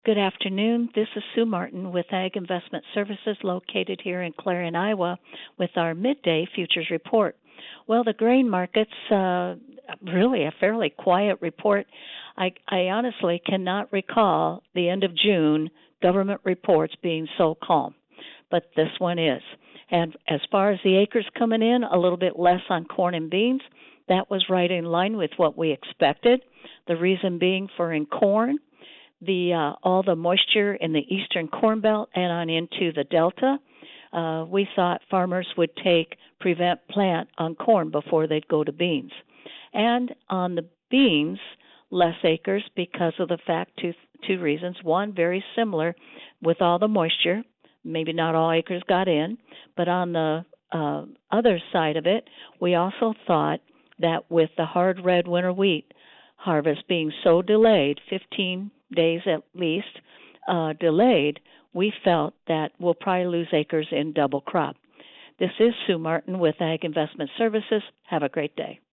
Good afternoon. This is Sue Martin with Ag Investment Services located here in Clarion, Iowa, with our midday futures report. Well, the grain markets, really a fairly quiet report. I honestly cannot recall the end of June government reports being so calm, but this one is. And as far as the acres coming in, a little bit less on corn and beans. That was right in line with what we expected. The reason being for in corn, the all the moisture in the eastern corn belt and on into the delta. We thought farmers would take prevent plant on corn before they'd go to beans. And on the beans, less acres because of the fact two reasons. One, very similar with all the moisture. Maybe not all acres got in, but on the other side of it, we also thought that with the hard red winter wheat harvest being so delayed, 15 days at least delayed, we felt that we'll probably lose acres in double crop. This is Sue Martin with Ag Investment Services. Have a great day.